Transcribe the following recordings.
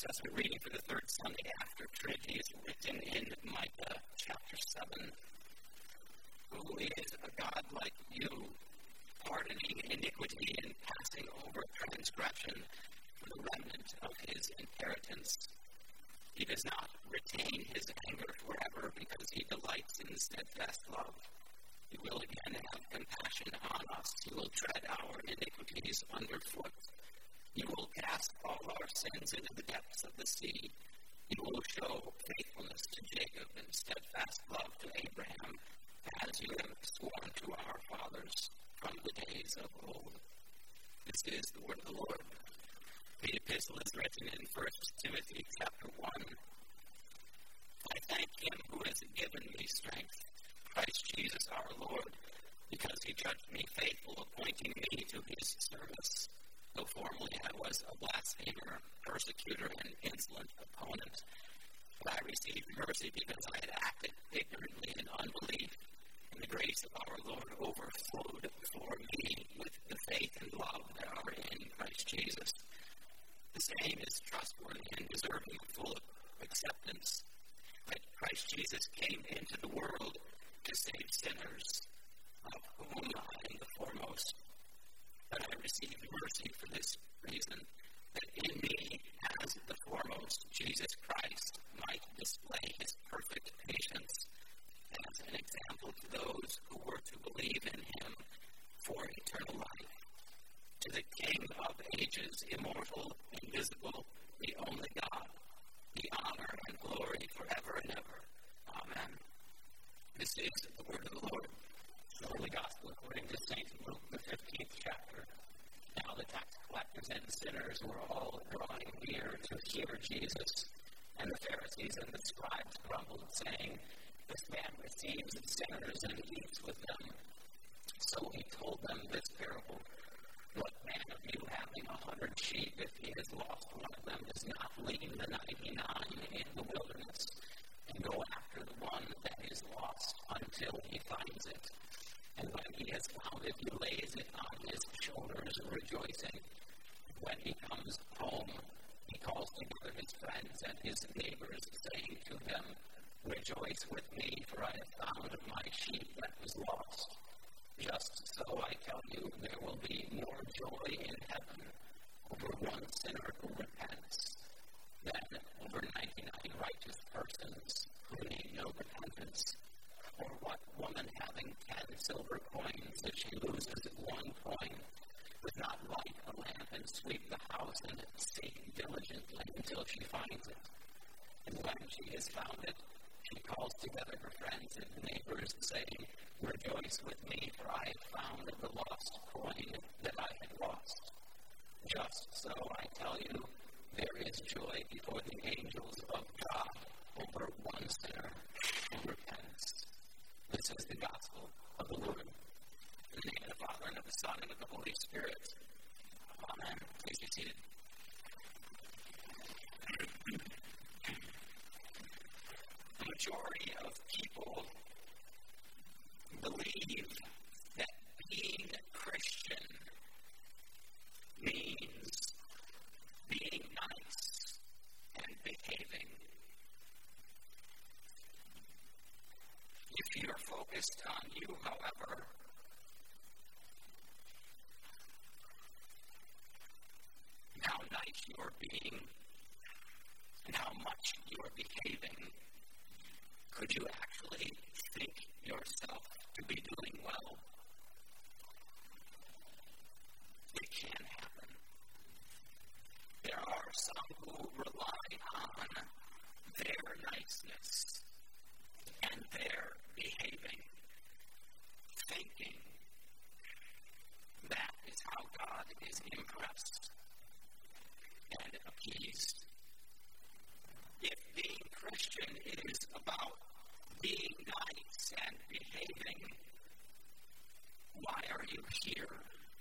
Testament reading for the third Sunday after Trinity is written in Micah chapter 7. Who is a God like you, pardoning iniquity and passing over transgression for the remnant of his inheritance? He does not retain his anger forever because he delights in steadfast love. He will again have compassion on us. He will tread our iniquities underfoot. He will cast all our sins into the depths of the sea. He will show faithfulness to Jacob and steadfast love to Abraham, as you have sworn to our fathers from the days of old. This is the word of the Lord. The epistle is written in 1 Timothy chapter 1. I thank him who has given me strength, Christ Jesus our Lord, because he judged me faithful, appointing me to his service. Though formerly I was a blasphemer, persecutor, and insolent opponent, but I received mercy because I had acted ignorantly in unbelief, and the grace of our Lord overflowed for me with the faith and love that are in Christ Jesus. The same is trustworthy and deserving of full acceptance, that Christ Jesus came into the world to save sinners, of whom I am the foremost. But I received mercy for this reason, that in me, as the foremost, Jesus Christ might display his perfect patience as an example to those who were to believe in him for eternal life. To the King of ages, immortal, invisible, the only God, the honor and glory forever and ever. Amen. This is the word of the Lord. The Holy Gospel according to St. Luke, the 15th chapter. Now the tax collectors and sinners were all drawing near to hear Jesus, and the Pharisees and the scribes grumbled, saying, "This man receives sinners and eats with them." So he told them this parable. What man of you having 100 sheep, if he has lost one of them, does not leave the 99 in the wilderness and go after the one that is lost until he finds it? And when he has found it, he lays it on his shoulders, rejoicing. When he comes home, he calls together his friends and his neighbors, saying to them, "Rejoice with me, for I have found my sheep that was lost." Just so I tell you, there will be more joy in heaven over one sinner who repents than over 99 righteous persons who need no repentance. Or what woman having 10 silver coins, if she loses one coin, would not light a lamp and sweep the house and seek diligently until she finds it? And when she has found it, she calls together her friends and neighbors, saying, "Rejoice with me, for I have found the lost coin that I had lost." Just so I tell you, there is joy before the angels of God over one sinner who repents. This is the gospel of the Lord. In the name of the Father, and of the Son, and of the Holy Spirit. Amen. Please be seated. The majority of people believe that being Christian means being nice and behaving. If you're focused on you, however, and how nice you're being and how much you're behaving, could you actually think yourself to be doing well? It can happen. There are some who rely on their niceness and their behaving, thinking that is how God is impressed and appeased. If being Christian is about being nice and behaving, why are you here?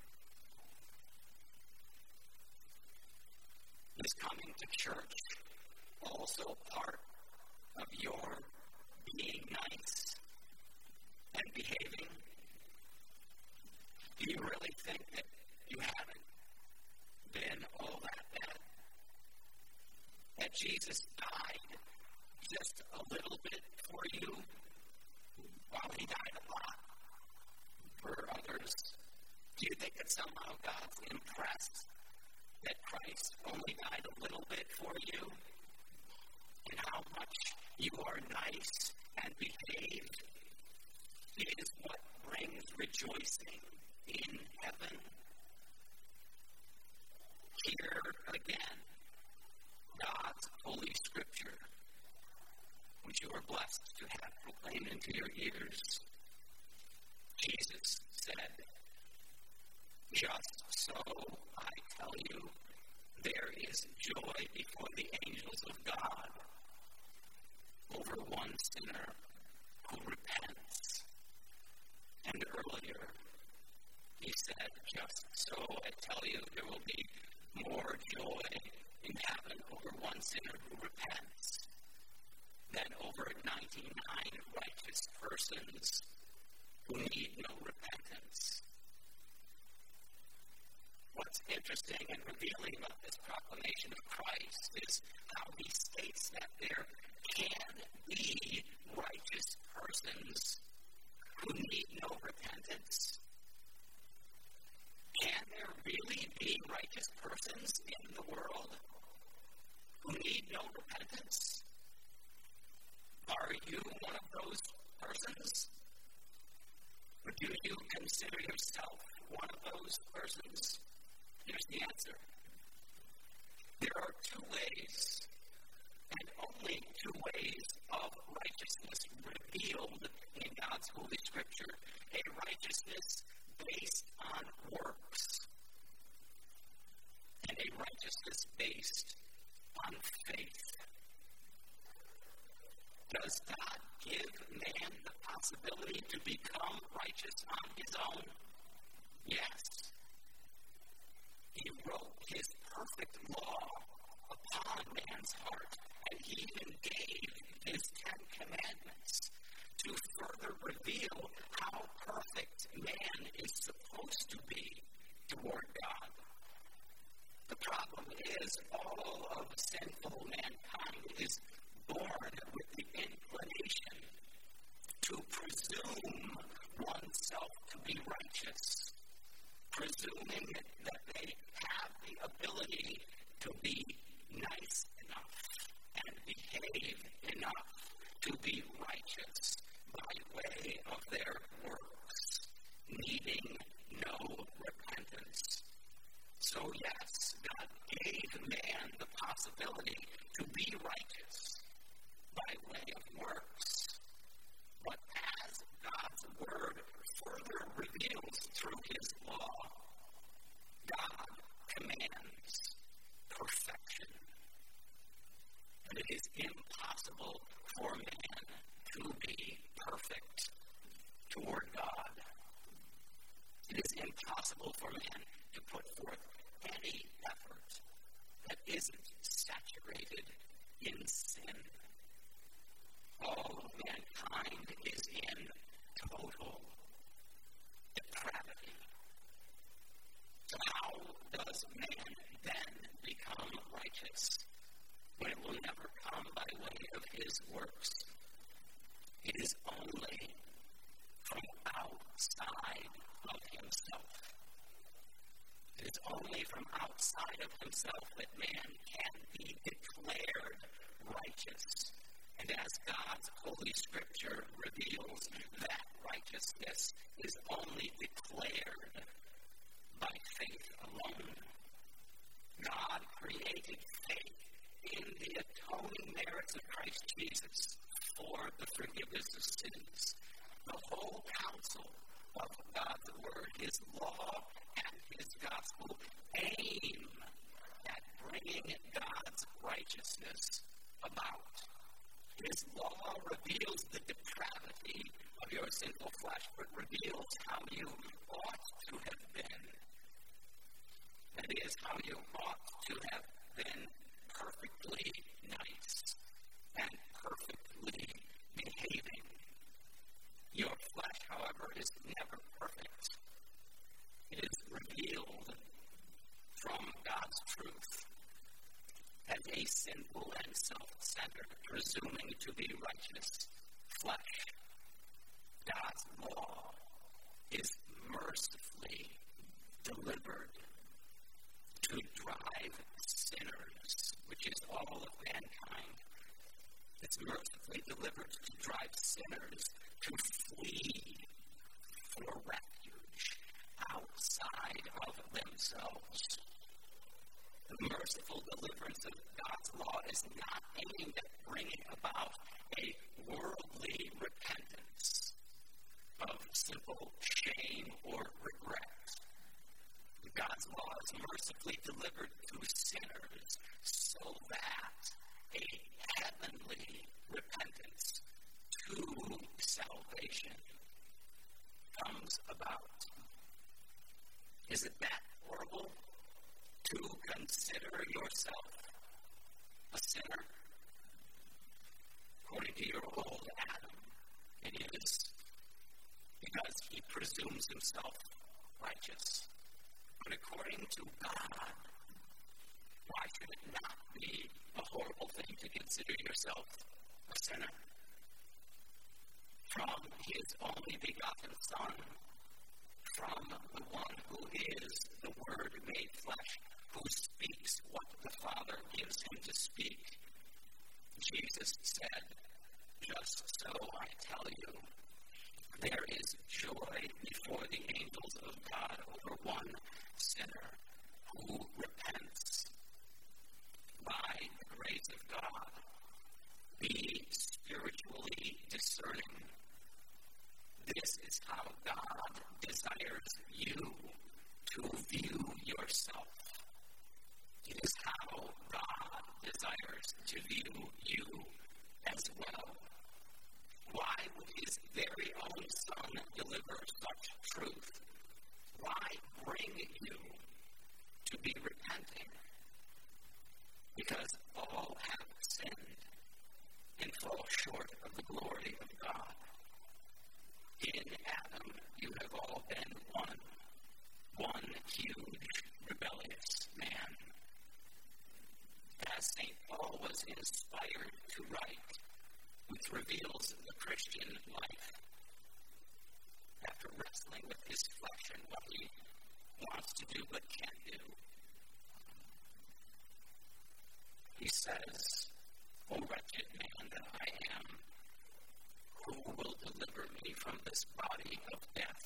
Is coming to church also part of your being nice and behaving? Do you really think that you haven't been all that bad? that Jesus died just a little bit for you while he died a lot for others? Do you think that somehow God's impressed that Christ only died a little bit for you? And how much you are nice and behaved is what brings rejoicing in heaven? Here again, God's holy scripture, which you are blessed to have proclaimed into your ears. Jesus said, "Just so I tell you, there is joy before the angels of God over one sinner who repents." And earlier, he said, "Just so I tell you, there will be more joy in heaven over one sinner who repents than over 99 righteous persons who need no repentance." What's interesting and revealing about this proclamation of Christ is how he states that there can be righteous persons who need no repentance. Can there really be righteous persons in the world who need no repentance? Are you one of those persons? Or do you consider yourself one of those persons? Here's the answer. There are two ways, and only two ways, of righteousness revealed in God's holy scripture. A righteousness based on works, and a righteousness based on faith. Does God give man the possibility to become righteous on his own? Yes. He wrote his perfect law upon man's heart, and he even gave his 10 Commandments to further reveal how perfect man is supposed to be toward God. The problem is all of sinful mankind is born with the inclination to presume oneself to be righteous, presuming that they have the ability to be nice enough and behave enough to be righteous by way of their works, needing no repentance. So yes, God gave man the possibility to be righteous by way of works. But as God's word further reveals through his law, God commands perfection. And it is impossible for man to be perfect toward God. It is impossible for man to put forth any effort that isn't saturated in sin. All of mankind is in total depravity. So how does man then become righteous when it will never come by way of his works? It is only from outside of himself. It is only from outside of himself that man can be declared righteous. And as God's holy scripture reveals, that righteousness is only declared by faith alone. God created faith in the atoning merits of Christ Jesus for the forgiveness of sins. The whole counsel of God's word, his law, and his gospel aim at bringing God's righteousness about. His law reveals the depravity of your sinful flesh, but reveals how you ought to have been. That is, how you ought to have been perfectly nice and perfectly behaving. Your flesh, however, is never perfect. It is revealed from God's truth. And a sinful and self-centered, presuming to be righteous flesh. God's law is mercifully delivered to drive sinners, which is all of mankind. It's mercifully delivered to drive sinners to flee for refuge outside of themselves. The merciful deliverance of God's law is not aimed at bringing about a worldly repentance of simple shame or regret. God's law is mercifully delivered to sinners so that a heavenly repentance to salvation comes about. Is it that horrible to consider yourself a sinner? According to your old Adam, it is, because he presumes himself righteous. But according to God, why should it not be a horrible thing to consider yourself a sinner? From his only begotten Son, from the one who is the Word made flesh, who speaks what the Father gives him to speak, Jesus said, "Just so I tell you, there is joy before the angels of God over one sinner who repents." By the grace of God, be spiritually discerning. This is how God desires you to view yourself. It is how God desires to view you as well. Why would his very own Son deliver such truth? Why bring you to be repenting? Because all have sinned and fall short of the glory of God. In Adam, you have all been one huge rebellious man. As St. Paul was inspired to write, which reveals the Christian life, after wrestling with his flesh and what he wants to do but can't do, he says, "O wretched man that I am, who will deliver me from this body of death?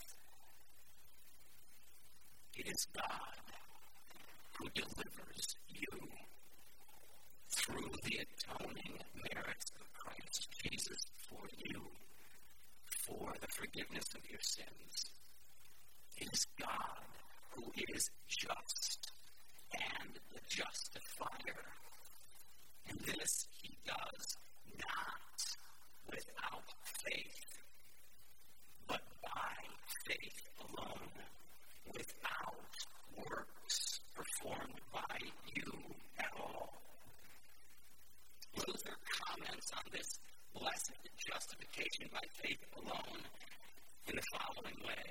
It is God who delivers you through the atoning merits of Christ Jesus for you, for the forgiveness of your sins. It is God who is just and the justifier. And this he does not without faith, but by faith alone, without works performed by you at all." Luther comments on this blessed justification by faith alone in the following way: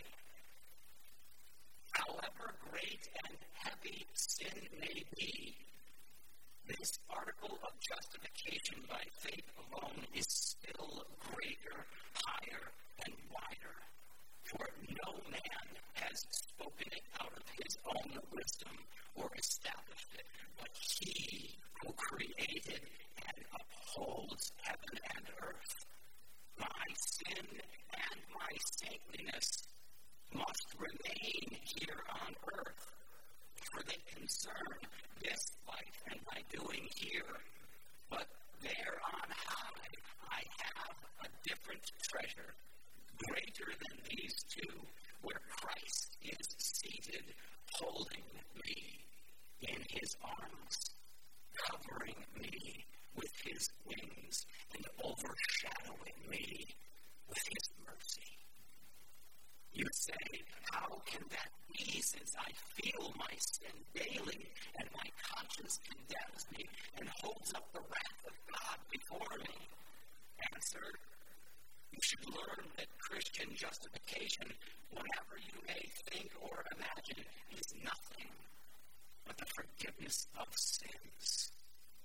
"However great and heavy sin may be, this article of justification by faith alone is still greater, higher, and wider. For no man has spoken it out of his own wisdom or established it, but he who created and upholds heaven and earth. My sin and my saintliness must remain here on earth, for they concern this life and my doing here. But there on high I have a different treasure, greater than these two, where Christ is seated, holding me in his arms, covering me with his wings, and overshadowing me with his mercy." You say, "How can that be, since I feel my sin daily, and my conscience condemns me and holds up the wrath of God before me?" Answer: you should learn that Christian justification, whatever you may think or imagine, is nothing but the forgiveness of sins.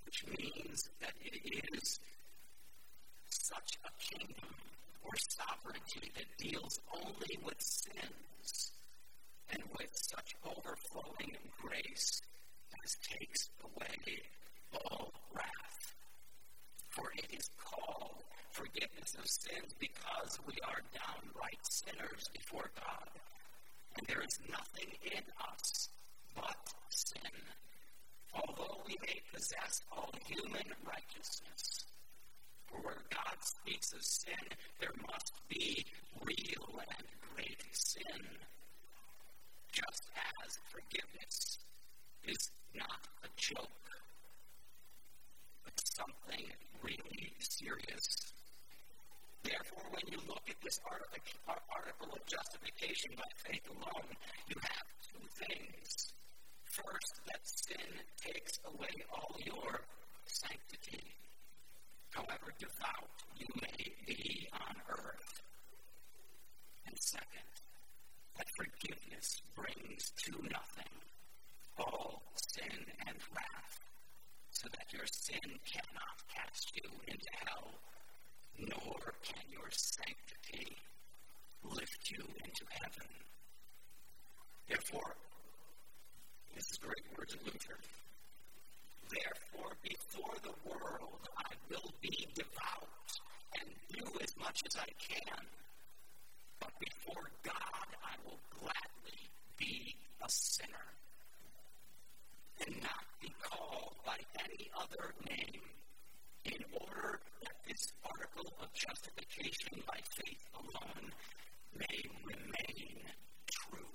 which means that it is such a kingdom or sovereignty that deals only with sins and with such overflowing grace as takes away all wrath. For it is called forgiveness of sins because we are downright sinners before God, and there is nothing in us but sin. Although we may possess all human righteousness, for where God speaks of sin, there must be real and great sin. Just as forgiveness is not a joke, but something really serious. Therefore, when you look at this article of justification by faith alone, you have two things. First, that sin takes away all your sanctity, however devout you may be on earth. And second, that forgiveness brings to nothing all sin and wrath, so that your sin cannot cast you into hell, nor can your sanctity lift you into heaven. Therefore, this is great words of Luther. Therefore, before the world, I will be devout and do as much as I can. But before God, I will gladly be a sinner and not be called by any other name, in order that this article of justification by faith alone may remain true.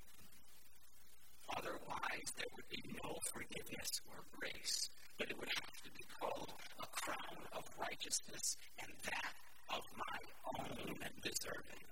Otherwise, there would be no forgiveness or grace, but it would have to be called a crown of righteousness, and that of my own deserving.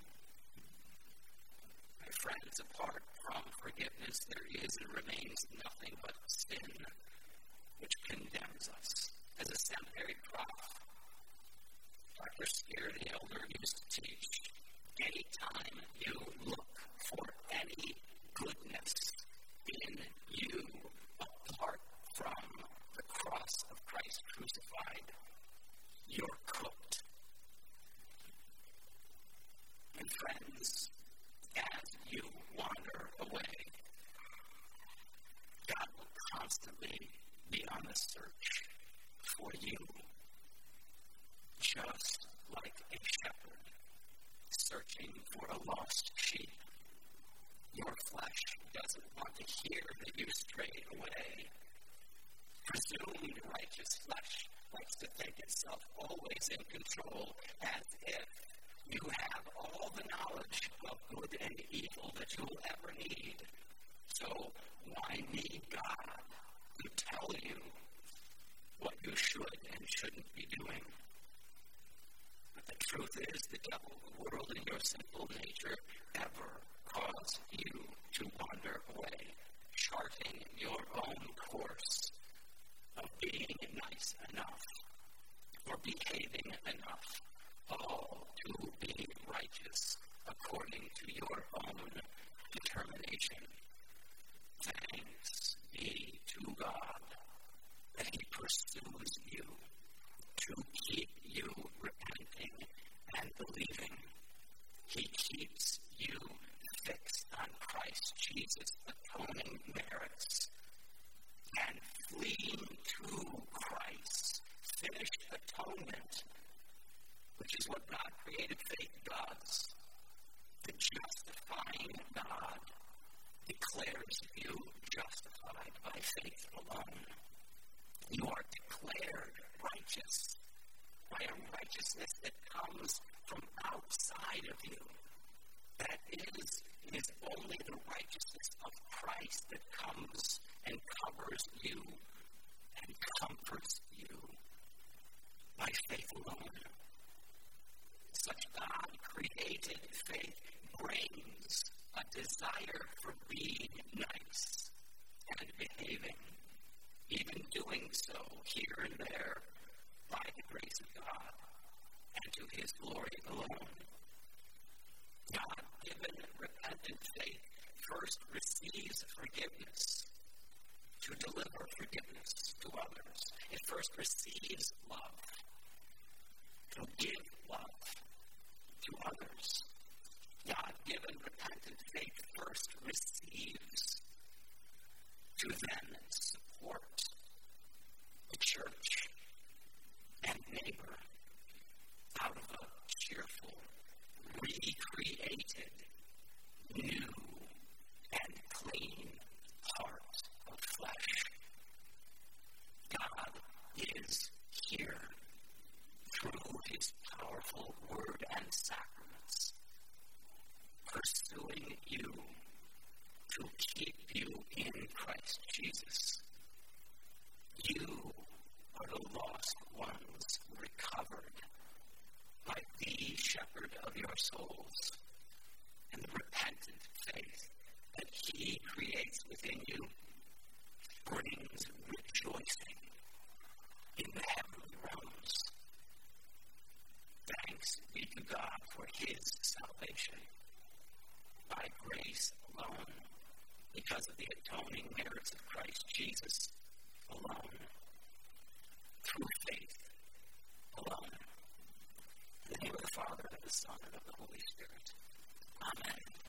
My friends, apart from forgiveness, there is and remains nothing but sin, which condemns us. As a seminary prof, Dr. Skeer the Elder used to teach, anytime you look for any goodness in you apart from the cross of Christ crucified, you're cooked. And friends, as you wander away, God will constantly be on the search for you, just like a shepherd searching for a lost sheep. Your flesh doesn't want to hear that you strayed away. Presumed righteous flesh likes to think itself always in control, as if you have all the knowledge of good and evil that you will ever need. So why need God to tell you what you should and shouldn't be doing? But the truth is, the devil, the world, and your sinful nature ever cause you to wander away, charting your own course of being nice enough or behaving enough, all to being righteous according to your own determination. Thanks be to God that He pursues you to keep you repenting and believing. He keeps you fixed on Christ Jesus' atoning merits and fleeing to Christ's finished atonement, which is what God created faith does. The justifying God declares you justified by faith alone. You are declared righteous by a righteousness that comes from outside of you. That is only the righteousness of Christ that comes and covers you and comforts you by faith alone. Such God-created faith brings a desire for being nice and behaving, even doing so here and there by the grace of God and to His glory alone. God-given repentant faith first receives forgiveness, to deliver forgiveness to others. It first receives love, to give love to others. God-given repentant faith first receives to then support the church and neighbor out of a cheerful, recreated, new, and clean heart of flesh. God is here through his powerful word and sacraments, pursuing you to keep you in Christ Jesus. You are the lost ones recovered by the shepherd of your souls, and the repentant faith that he creates within you brings rejoicing in the heavenly realms. Thanks be to God for his salvation. By grace alone, because of the atoning merits of Christ Jesus alone, through faith alone. In the name of the Father, and of the Son, and of the Holy Spirit. Amen.